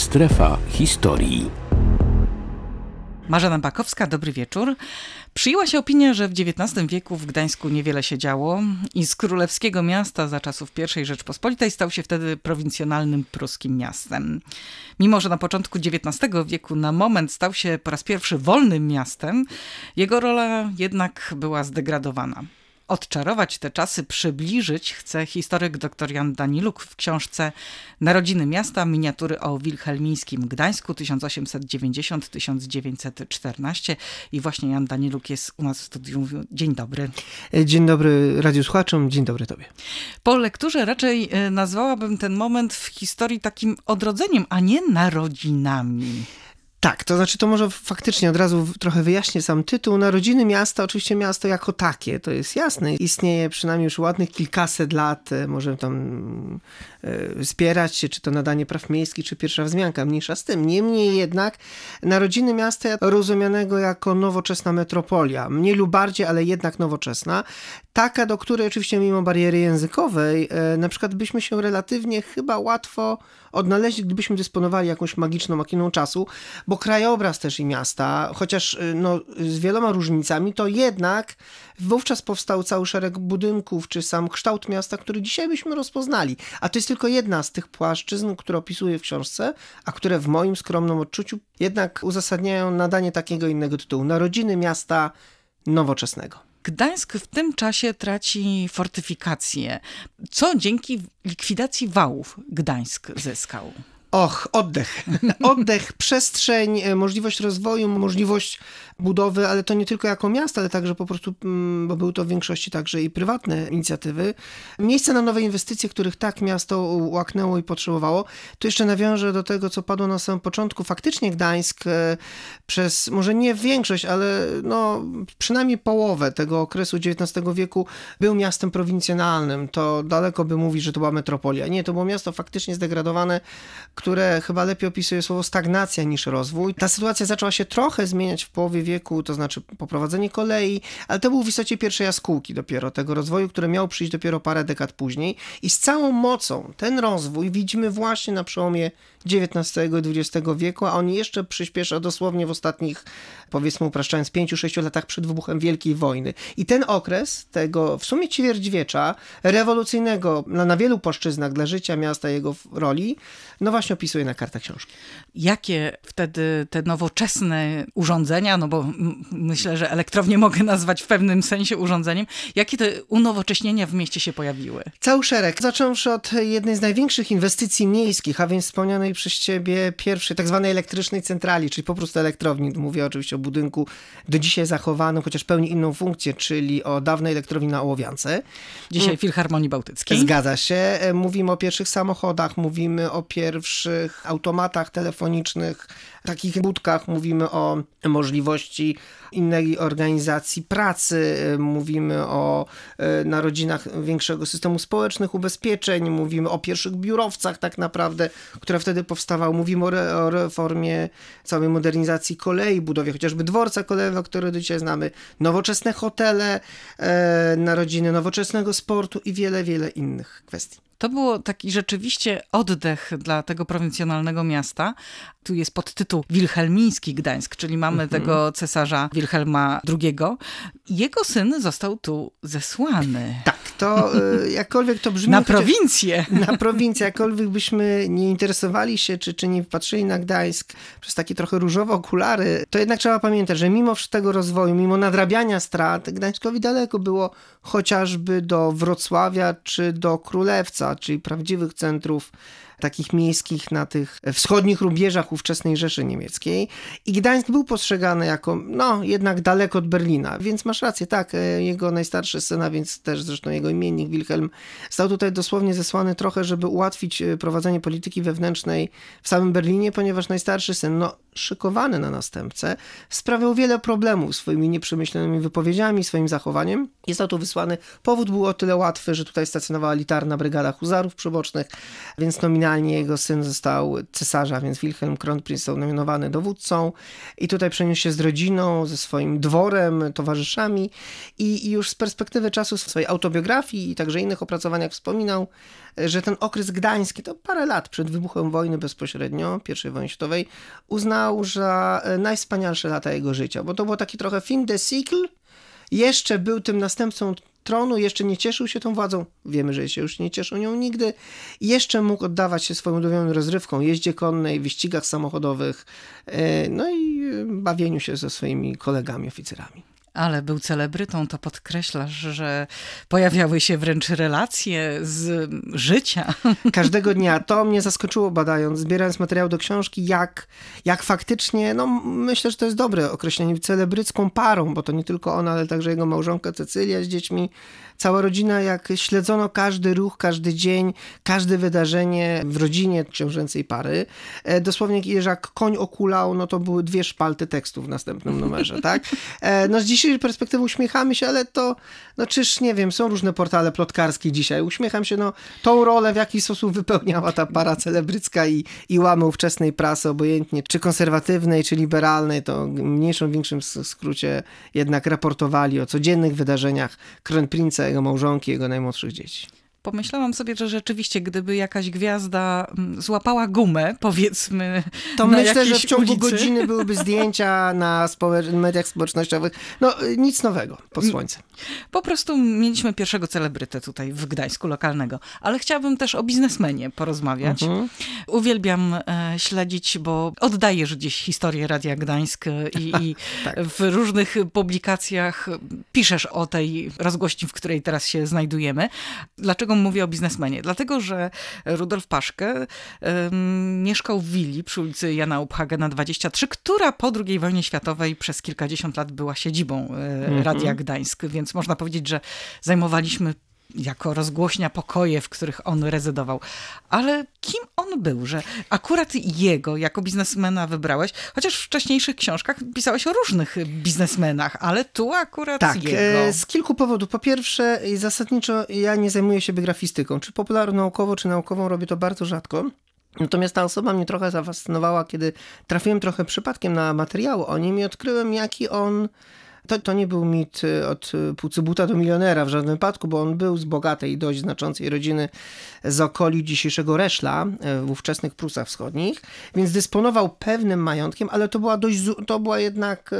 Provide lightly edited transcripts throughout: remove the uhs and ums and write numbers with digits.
Strefa historii. Marzena Bakowska, dobry wieczór. Przyjęła się opinia, że w XIX wieku w Gdańsku niewiele się działo i z królewskiego miasta za czasów I Rzeczpospolitej stał się wtedy prowincjonalnym pruskim miastem. Mimo że na początku XIX wieku na moment stał się po raz pierwszy wolnym miastem, jego rola jednak była zdegradowana. Odczarować te czasy, przybliżyć chce historyk dr Jan Daniluk w książce Narodziny miasta, miniatury o wilhelmińskim Gdańsku 1890-1914. I właśnie Jan Daniluk jest u nas w studium. Dzień dobry. Dzień dobry radiosłuchaczom, dzień dobry tobie. Po lekturze raczej nazwałabym ten moment w historii takim odrodzeniem, a nie narodzinami. Tak, to znaczy to może faktycznie od razu trochę wyjaśnię sam tytuł. Narodziny miasta, oczywiście miasto jako takie, to jest jasne. Istnieje przynajmniej już ładnych kilkaset lat, możemy tam spierać się, czy to nadanie praw miejskich, czy pierwsza wzmianka, mniejsza z tym. Niemniej jednak narodziny miasta rozumianego jako nowoczesna metropolia, mniej lub bardziej, ale jednak nowoczesna. Taka, do której oczywiście mimo bariery językowej, na przykład byśmy się relatywnie chyba łatwo odnaleźli, gdybyśmy dysponowali jakąś magiczną makiną czasu, bo krajobraz też i miasta, chociaż z wieloma różnicami, to jednak wówczas powstał cały szereg budynków, czy sam kształt miasta, który dzisiaj byśmy rozpoznali. A to jest tylko jedna z tych płaszczyzn, które opisuję w książce, a które w moim skromnym odczuciu jednak uzasadniają nadanie takiego innego tytułu. Narodziny miasta nowoczesnego. Gdańsk w tym czasie traci fortyfikacje. Co dzięki likwidacji wałów Gdańsk zyskał? Oddech. Oddech, przestrzeń, możliwość rozwoju, możliwość budowy, ale to nie tylko jako miasto, ale także po prostu, bo były to w większości także i prywatne inicjatywy. Miejsce na nowe inwestycje, których tak miasto łaknęło i potrzebowało. Tu jeszcze nawiążę do tego, co padło na samym początku. Faktycznie Gdańsk przez, może nie większość, ale przynajmniej połowę tego okresu XIX wieku był miastem prowincjonalnym. To daleko by mówić, że to była metropolia. Nie, to było miasto faktycznie zdegradowane, które chyba lepiej opisuje słowo stagnacja niż rozwój. Ta sytuacja zaczęła się trochę zmieniać w połowie wieku, to znaczy poprowadzenie kolei, ale to był w istocie pierwsze jaskółki dopiero tego rozwoju, które miał przyjść dopiero parę dekad później i z całą mocą ten rozwój widzimy właśnie na przełomie XIX i XX wieku, a on jeszcze przyspiesza dosłownie w ostatnich, powiedzmy upraszczając, 5-6 latach przed wybuchem Wielkiej Wojny. I ten okres tego w sumie ćwierćwiecza rewolucyjnego na wielu płaszczyznach dla życia miasta, jego roli, właśnie opisuje na kartach książki. Jakie wtedy te nowoczesne urządzenia, bo myślę, że elektrownię mogę nazwać w pewnym sensie urządzeniem, jakie te unowocześnienia w mieście się pojawiły? Cały szereg. Zacząwszy od jednej z największych inwestycji miejskich, a więc wspomnianej przez ciebie pierwszej tak zwanej elektrycznej centrali, czyli po prostu elektrowni. Mówię oczywiście o budynku do dzisiaj zachowanym, chociaż pełni inną funkcję, czyli o dawnej elektrowni na Ołowiance. Dzisiaj Filharmonii Bałtyckiej. Zgadza się. Mówimy o pierwszych samochodach, mówimy o pierwszych automatach telefonicznych, takich budkach, mówimy o możliwości innej organizacji pracy, mówimy o narodzinach większego systemu społecznych ubezpieczeń, mówimy o pierwszych biurowcach tak naprawdę, które wtedy powstawały, mówimy o reformie całej modernizacji kolei, budowie chociażby dworca kolejowego, który do dzisiaj znamy, nowoczesne hotele, narodziny nowoczesnego sportu i wiele, wiele innych kwestii. To było taki rzeczywiście oddech dla tego prowincjonalnego miasta. Tu jest podtytuł Wilhelmiński Gdańsk, czyli mamy tego cesarza Wilhelma II. Jego syn został tu zesłany. Tak, to jakkolwiek to brzmi... Na prowincję. Na prowincję, jakkolwiek byśmy nie interesowali się, czy nie patrzyli na Gdańsk przez takie trochę różowe okulary, to jednak trzeba pamiętać, że mimo tego rozwoju, mimo nadrabiania strat, Gdańskowi daleko było chociażby do Wrocławia czy do Królewca, czyli prawdziwych centrów takich miejskich na tych wschodnich rubieżach ówczesnej Rzeszy Niemieckiej. I Gdańsk był postrzegany jako, jednak daleko od Berlina. Więc masz rację, tak, jego najstarszy syn, a więc też zresztą jego imiennik Wilhelm, został tutaj dosłownie zesłany trochę, żeby ułatwić prowadzenie polityki wewnętrznej w samym Berlinie, ponieważ najstarszy syn, szykowany na następcę, sprawiał wiele problemów swoimi nieprzemyślanymi wypowiedziami, swoim zachowaniem. I został tu wysłany. Powód był o tyle łatwy, że tutaj stacjonowała elitarna brygada huzarów przybocznych, więc nominalnie jego syn został cesarza, więc Wilhelm Kronprinz został nominowany dowódcą i tutaj przeniósł się z rodziną, ze swoim dworem, towarzyszami i już z perspektywy czasu w swojej autobiografii i także innych opracowaniach wspominał, że ten okres gdański, to parę lat przed wybuchem wojny bezpośrednio, I wojny światowej, uznał za najwspanialsze lata jego życia, bo to było taki trochę fin de cycle, jeszcze był tym następcą tronu, jeszcze nie cieszył się tą władzą, wiemy, że się już nie cieszył nią nigdy, jeszcze mógł oddawać się swoją ulubioną rozrywką, jeździe konnej, wyścigach samochodowych, no i bawieniu się ze swoimi kolegami, oficerami. Ale był celebrytą, to podkreślasz, że pojawiały się wręcz relacje z życia. Każdego dnia. To mnie zaskoczyło badając, zbierając materiał do książki, jak faktycznie, no myślę, że to jest dobre określenie, celebrycką parą, bo to nie tylko ona, ale także jego małżonka Cecylia z dziećmi. Cała rodzina, jak śledzono każdy ruch, każdy dzień, każde wydarzenie w rodzinie książęcej pary. Dosłownie, jak koń okulał, no to były 2 szpalty tekstu w następnym numerze, tak? No z dzisiejszej perspektywy uśmiechamy się, ale to, no czyż, nie wiem, są różne portale plotkarskie dzisiaj. Uśmiecham się, no tą rolę w jakiś sposób wypełniała ta para celebrycka i łamy ówczesnej prasy, obojętnie czy konserwatywnej, czy liberalnej, to w mniejszym, większym skrócie jednak raportowali o codziennych wydarzeniach Kronprinca, jego małżonki, jego najmłodszych dzieci. Pomyślałam sobie, że rzeczywiście, gdyby jakaś gwiazda złapała gumę, powiedzmy, to na myślę, że w ciągu ulicy. godziny byłyby zdjęcia na mediach społecznościowych. No nic nowego pod słońcem. Po prostu mieliśmy pierwszego celebrytę tutaj w Gdańsku, lokalnego. Ale chciałabym też o biznesmenie porozmawiać. Uwielbiam śledzić, bo oddajesz gdzieś historię Radia Gdańsk i tak. w różnych publikacjach piszesz o tej rozgłośni, w której teraz się znajdujemy. Dlaczego mówię o biznesmenie? Dlatego, że Rudolf Paschke mieszkał w willi przy ulicy Jana Uphagena 23, która po II wojnie światowej przez kilkadziesiąt lat była siedzibą Radia Gdańsk, więc można powiedzieć, że zajmowaliśmy jako rozgłośnia pokoje, w których on rezydował. Ale kim on był, że akurat jego jako biznesmena wybrałeś? Chociaż w wcześniejszych książkach pisałeś o różnych biznesmenach, ale tu akurat jego. Z kilku powodów. Po pierwsze, zasadniczo ja nie zajmuję się biografistyką. Czy popularno-naukową, czy naukową, robię to bardzo rzadko. Natomiast ta osoba mnie trochę zafascynowała, kiedy trafiłem trochę przypadkiem na materiały o nim i odkryłem, jaki on... To nie był mit od pucybuta do milionera w żadnym wypadku, bo on był z bogatej i dość znaczącej rodziny z okolic dzisiejszego Reszla w ówczesnych Prusach Wschodnich, więc dysponował pewnym majątkiem, ale to była jednak,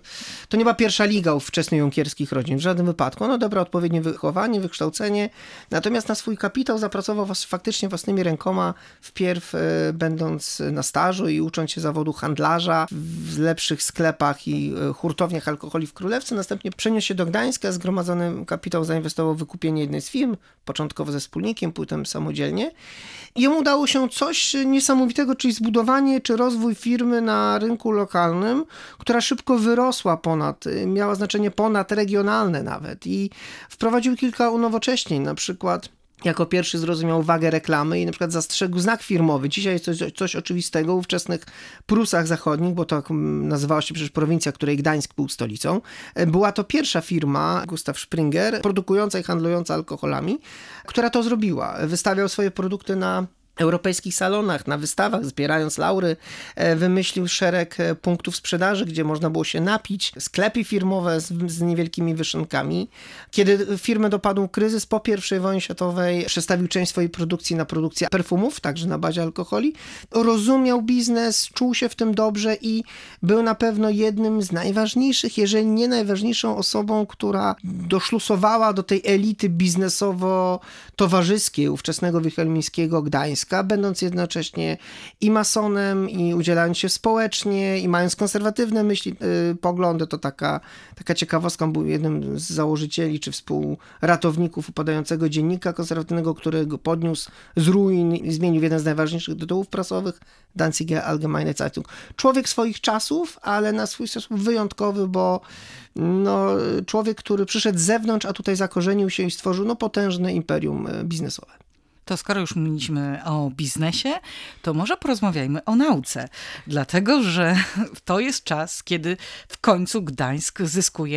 to nie była pierwsza liga ówczesnych junkierskich rodzin w żadnym wypadku. On odebrał odpowiednie wychowanie, wykształcenie, natomiast na swój kapitał zapracował faktycznie własnymi rękoma, wpierw będąc na stażu i ucząc się zawodu handlarza w lepszych sklepach i hurtowniach alkoholi w Królewce, następnie przeniósł się do Gdańska, zgromadzony kapitał zainwestował w wykupienie jednej z firm, początkowo ze wspólnikiem, potem samodzielnie. I jemu udało się coś niesamowitego, czyli zbudowanie czy rozwój firmy na rynku lokalnym, która szybko wyrosła miała znaczenie ponadregionalne nawet i wprowadził kilka unowocześnień, na przykład jako pierwszy zrozumiał wagę reklamy i na przykład zastrzegł znak firmowy. Dzisiaj jest coś oczywistego w ówczesnych Prusach Zachodnich, bo to nazywała się przecież prowincja, której Gdańsk był stolicą. Była to pierwsza firma, Gustav Springer, produkująca i handlująca alkoholami, która to zrobiła. Wystawiał swoje produkty na europejskich salonach, na wystawach, zbierając laury, wymyślił szereg punktów sprzedaży, gdzie można było się napić, sklepy firmowe z niewielkimi wyszynkami. Kiedy firmę dopadł kryzys po I wojnie światowej, przestawił część swojej produkcji na produkcję perfumów, także na bazie alkoholi. Rozumiał biznes, czuł się w tym dobrze i był na pewno jednym z najważniejszych, jeżeli nie najważniejszą osobą, która doszlusowała do tej elity biznesowo-towarzyskiej ówczesnego wilhelmińskiego Gdańska, będąc jednocześnie i masonem, i udzielając się społecznie, i mając konserwatywne poglądy, to taka ciekawostka, był jednym z założycieli czy współratowników upadającego dziennika konserwatywnego, którego podniósł z ruin i zmienił jeden z najważniejszych tytułów prasowych, Danziger Allgemeine Zeitung. Człowiek swoich czasów, ale na swój sposób wyjątkowy, bo człowiek, który przyszedł z zewnątrz, a tutaj zakorzenił się i stworzył potężne imperium biznesowe. To skoro już mówiliśmy o biznesie, to może porozmawiajmy o nauce. Dlatego, że to jest czas, kiedy w końcu Gdańsk zyskuje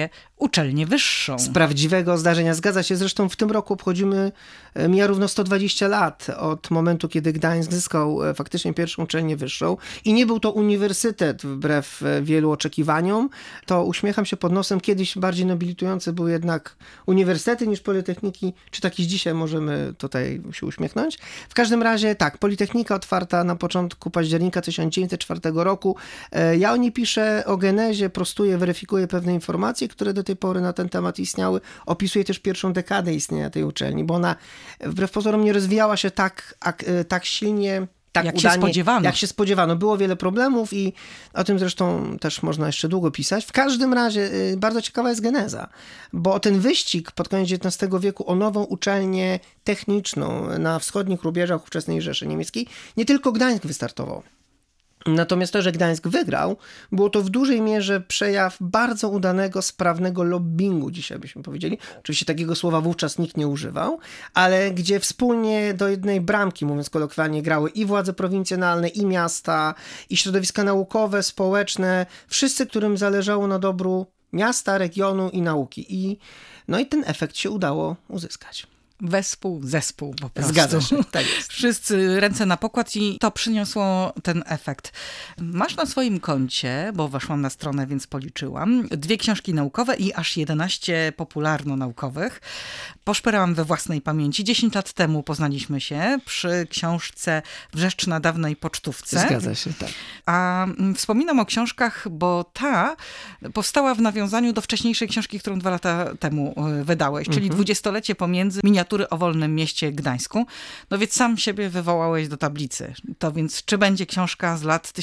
uczelnię wyższą. Z prawdziwego zdarzenia, zgadza się. Zresztą w tym roku mija równo 120 lat od momentu, kiedy Gdańsk zyskał faktycznie pierwszą uczelnię wyższą. I nie był to uniwersytet, wbrew wielu oczekiwaniom. To uśmiecham się pod nosem. Kiedyś bardziej nobilitujące były jednak uniwersytety niż politechniki. Czy takiś dzisiaj możemy tutaj się uśmiechnąć? W każdym razie tak, Politechnika otwarta na początku października 1904 roku. Ja o niej piszę, o genezie, prostuję, weryfikuję pewne informacje, które do tej pory na ten temat istniały. Opisuję też pierwszą dekadę istnienia tej uczelni, bo ona wbrew pozorom nie rozwijała się tak silnie, tak jak udanie, się spodziewano. Jak się spodziewano. Było wiele problemów i o tym zresztą też można jeszcze długo pisać. W każdym razie bardzo ciekawa jest geneza, bo ten wyścig pod koniec XIX wieku o nową uczelnię techniczną na wschodnich rubieżach ówczesnej Rzeszy Niemieckiej, nie tylko Gdańsk wystartował. Natomiast to, że Gdańsk wygrał, było to w dużej mierze przejaw bardzo udanego, sprawnego lobbingu, dzisiaj byśmy powiedzieli. Oczywiście takiego słowa wówczas nikt nie używał, ale gdzie wspólnie do jednej bramki, mówiąc kolokwialnie, grały i władze prowincjonalne, i miasta, i środowiska naukowe, społeczne, wszyscy, którym zależało na dobru miasta, regionu i nauki. I ten efekt się udało uzyskać. Zespół po prostu. Zgadza się, tak jest. Wszyscy ręce na pokład i to przyniosło ten efekt. Masz na swoim koncie, bo weszłam na stronę, więc policzyłam, 2 książki naukowe i aż 11 popularno-naukowych. Poszperałam we własnej pamięci. 10 lat temu poznaliśmy się przy książce Wrzeszcz na dawnej pocztówce. Zgadza się, tak. A wspominam o książkach, bo ta powstała w nawiązaniu do wcześniejszej książki, którą 2 lata temu wydałeś, czyli 20-lecie pomiędzy miniatury o wolnym mieście Gdańsku. No więc sam siebie wywołałeś do tablicy. To więc czy będzie książka z lat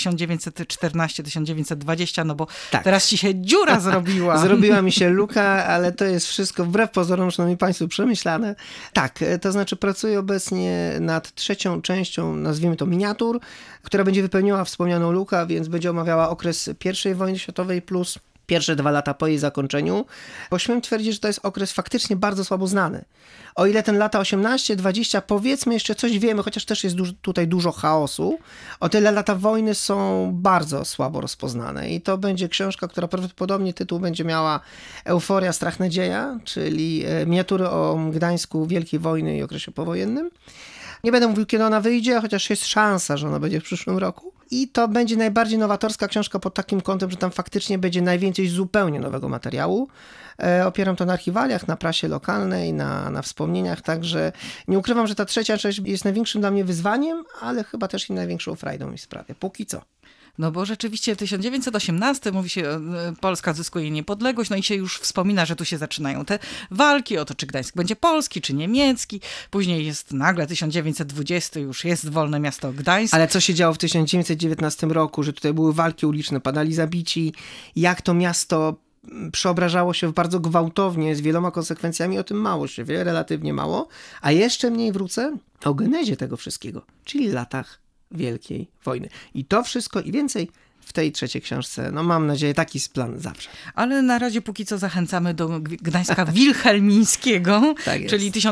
1914-1920, no bo tak. Teraz ci się dziura zrobiła. Zrobiła mi się luka, ale to jest wszystko wbrew pozorom, szanowni państwo, przemyślane. Tak, to znaczy pracuję obecnie nad 3. częścią, nazwijmy to miniatur, która będzie wypełniała wspomnianą lukę, więc będzie omawiała okres I wojny światowej plus pierwsze 2 lata po jej zakończeniu, bo śmiem twierdzić, że to jest okres faktycznie bardzo słabo znany. O ile ten lata 18-20, powiedzmy jeszcze coś wiemy, chociaż też jest tutaj dużo chaosu, o tyle lata wojny są bardzo słabo rozpoznane i to będzie książka, która prawdopodobnie tytuł będzie miała Euforia, strach, nadzieja, czyli miniatury o Gdańsku Wielkiej Wojny i okresie powojennym. Nie będę mówił, kiedy ona wyjdzie, chociaż jest szansa, że ona będzie w przyszłym roku. I to będzie najbardziej nowatorska książka pod takim kątem, że tam faktycznie będzie najwięcej zupełnie nowego materiału. Opieram to na archiwaliach, na prasie lokalnej, na wspomnieniach, także nie ukrywam, że ta 3. część jest największym dla mnie wyzwaniem, ale chyba też i największą frajdą mi sprawia. Póki co. No bo rzeczywiście w 1918 mówi się, Polska zyskuje niepodległość, no i się już wspomina, że tu się zaczynają te walki o to, czy Gdańsk będzie polski, czy niemiecki. Później jest nagle 1920, już jest wolne miasto Gdańsk. Ale co się działo w 1919 roku, że tutaj były walki uliczne, padali zabici, jak to miasto przeobrażało się bardzo gwałtownie, z wieloma konsekwencjami, o tym mało się wie, relatywnie mało. A jeszcze mniej wrócę o genezie tego wszystkiego, czyli latach Wielkiej Wojny. I to wszystko i więcej w tej 3. książce. No mam nadzieję, taki jest plan zawsze. Ale na razie póki co zachęcamy do Gdańska Wilhelmińskiego, tak jest. czyli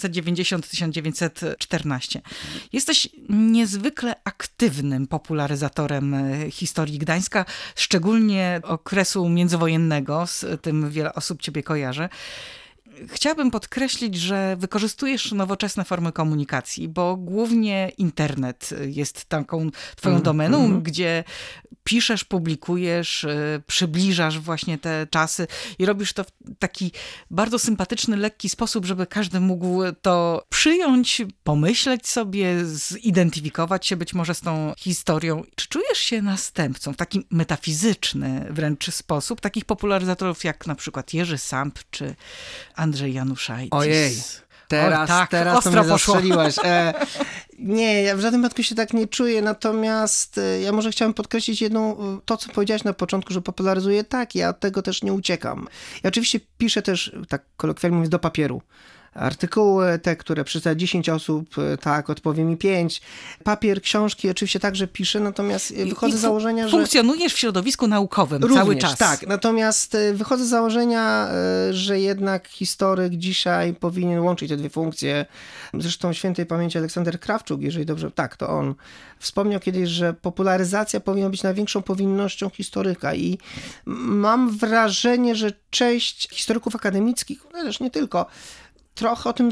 1890-1914. Jesteś niezwykle aktywnym popularyzatorem historii Gdańska, szczególnie okresu międzywojennego, z tym wiele osób ciebie kojarzy. Chciałabym podkreślić, że wykorzystujesz nowoczesne formy komunikacji, bo głównie internet jest taką twoją domeną, gdzie piszesz, publikujesz, przybliżasz właśnie te czasy i robisz to w taki bardzo sympatyczny, lekki sposób, żeby każdy mógł to przyjąć, pomyśleć sobie, zidentyfikować się być może z tą historią. Czy czujesz się następcą w taki metafizyczny wręcz sposób takich popularyzatorów jak na przykład Jerzy Samp czy Andrzej Januszajtis? Ojej. Teraz to mnie zastrzeliłaś. Nie, ja w żadnym wypadku się tak nie czuję, natomiast ja może chciałem podkreślić to co powiedziałaś na początku, że popularyzuję, tak, ja od tego też nie uciekam. Ja oczywiście piszę też, tak kolokwialnie mówiąc, do papieru. artykuły, te, które przeczyta 10 osób, tak, odpowie mi 5. Papier, książki oczywiście także piszę, natomiast wychodzę z założenia, że... Funkcjonujesz w środowisku naukowym Również, cały czas. tak, natomiast wychodzę z założenia, że jednak historyk dzisiaj powinien łączyć te dwie funkcje. Zresztą świętej pamięci Aleksander Krawczuk, jeżeli dobrze, tak, to on wspomniał kiedyś, że popularyzacja powinna być największą powinnością historyka i mam wrażenie, że część historyków akademickich, ale też nie tylko, trochę o tym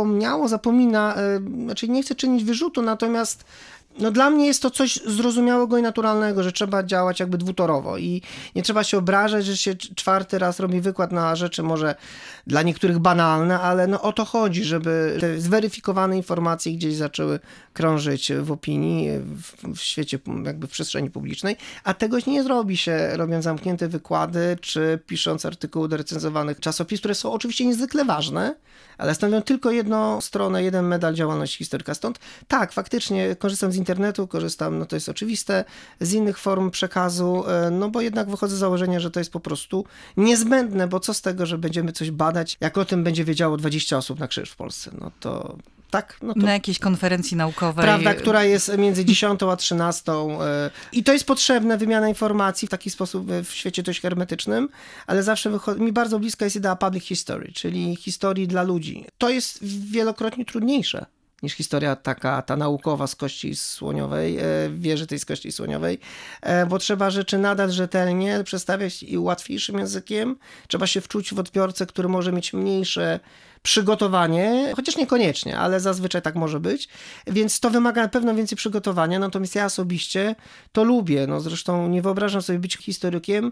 zapomina, znaczy nie chcę czynić wyrzutu, natomiast no dla mnie jest to coś zrozumiałego i naturalnego, że trzeba działać jakby dwutorowo i nie trzeba się obrażać, że się 4. raz robi wykład na rzeczy może dla niektórych banalne, ale no o to chodzi, żeby te zweryfikowane informacje gdzieś zaczęły krążyć w opinii, w świecie, jakby w przestrzeni publicznej, a tego nie zrobi się robiąc zamknięte wykłady, czy pisząc artykuły do recenzowanych czasopism, które są oczywiście niezwykle ważne, ale stanowią tylko jedną stronę, jeden medal działalności historyka. Stąd tak, faktycznie korzystam z internetu, korzystam, no to jest oczywiste, z innych form przekazu, no bo jednak wychodzę z założenia, że to jest po prostu niezbędne, bo co z tego, że będziemy coś badać, jak o tym będzie wiedziało 20 osób na krzyż w Polsce, no to... Tak, no to na jakiejś konferencji naukowej. Prawda, która jest między 10 a 13. I to jest potrzebne, wymiana informacji w taki sposób w świecie dość hermetycznym, ale zawsze mi bardzo bliska jest idea public history, czyli historii dla ludzi. To jest wielokrotnie trudniejsze niż historia taka, ta naukowa z kości słoniowej, wieży tej z kości słoniowej, bo trzeba rzeczy nadal rzetelnie przedstawiać i łatwiejszym językiem. Trzeba się wczuć w odbiorcę, który może mieć mniejsze przygotowanie, chociaż niekoniecznie, ale zazwyczaj tak może być, więc to wymaga na pewno więcej przygotowania, natomiast ja osobiście to lubię. No zresztą nie wyobrażam sobie być historykiem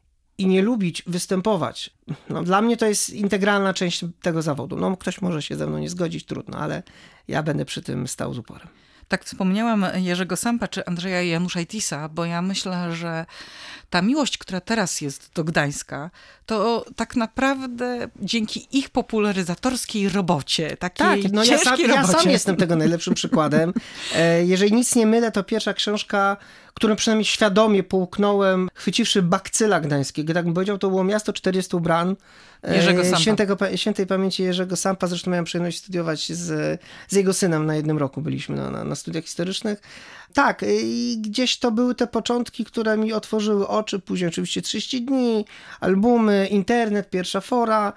i nie lubić występować. No, dla mnie to jest integralna część tego zawodu. No, ktoś może się ze mną nie zgodzić, trudno, ale ja będę przy tym stał z uporem. Tak wspomniałam Jerzego Sampa czy Andrzeja Januszajtisa, bo ja myślę, że ta miłość, która teraz jest do Gdańska, to tak naprawdę dzięki ich popularyzatorskiej robocie, takiej no ciężkiej robocie. Ja sam jestem tego najlepszym przykładem. Jeżeli nic nie mylę, to pierwsza książka, którą przynajmniej świadomie połknąłem, chwyciwszy bakcyla gdańskiego. Tak bym powiedział, to było Miasto 400 bran. Jerzego Sampa. Świętej pamięci Jerzego Sampa. Zresztą miałem przyjemność studiować z jego synem na jednym roku. Byliśmy na studiach historycznych. Tak, i gdzieś to były te początki, które mi otworzyły oczy. Później oczywiście 30 dni, albumy, internet, pierwsza fora.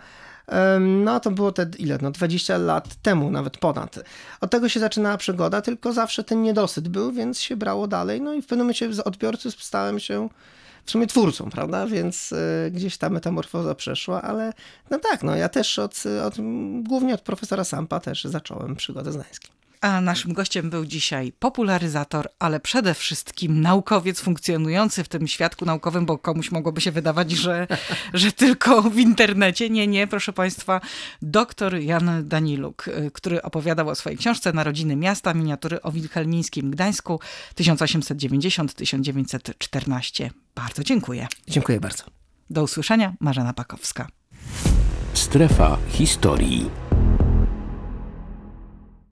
No to było 20 lat temu, nawet ponad. Od tego się zaczynała przygoda, tylko zawsze ten niedosyt był, więc się brało dalej. No i w pewnym momencie z odbiorcy stałem się w sumie twórcą, prawda? Więc gdzieś ta metamorfoza przeszła, ale no tak, no ja też głównie od profesora Sampa też zacząłem przygodę z Gdańskiem. A naszym gościem był dzisiaj popularyzator, ale przede wszystkim naukowiec funkcjonujący w tym świadku naukowym, bo komuś mogłoby się wydawać, że tylko w internecie. Nie, proszę państwa, dr Jan Daniluk, który opowiadał o swojej książce Narodziny miasta, miniatury o wilhelmińskim Gdańsku 1890-1914. Bardzo dziękuję. Dziękuję bardzo. Do usłyszenia, Marzena Pakowska. Strefa historii.